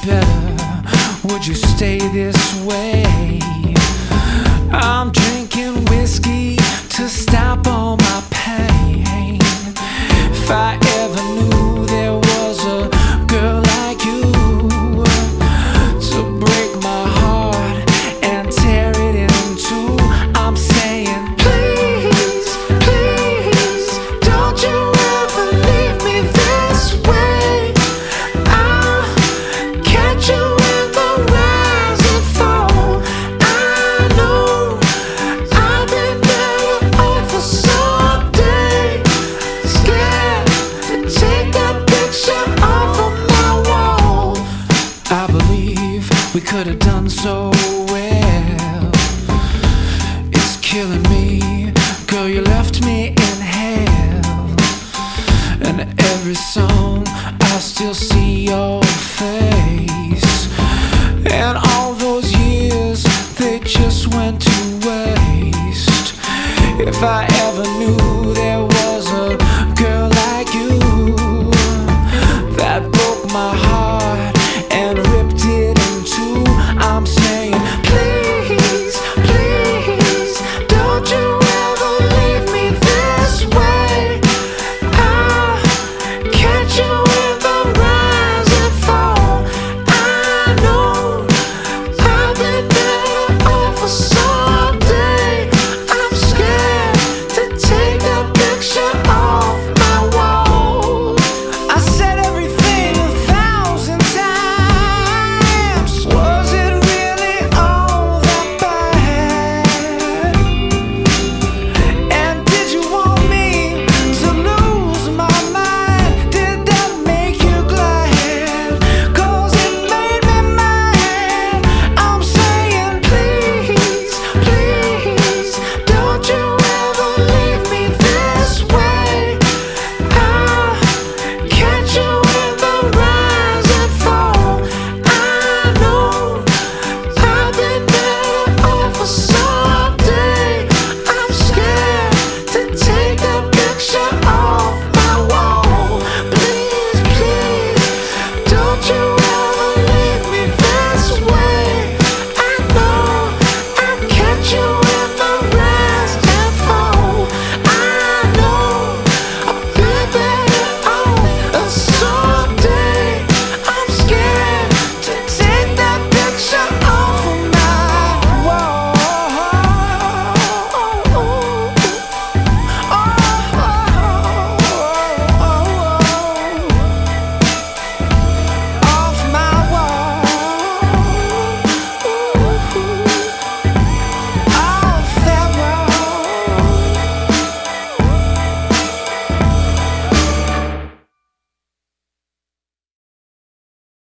better, would you stay this way? I'm drinking whiskey to stop all my pain. If I ever knew there was a girl like you to break my heart and tear it in two, I'm saying please, please, don't you ever leave me this way. I'll catch you in the rise and fall. I know I've been there over someday, scared to take that picture off of my wall. I believe we could have done so well. It's killing me, girl, you left me in hell. And every song I still see your face. And all those years, they just went to waste. If I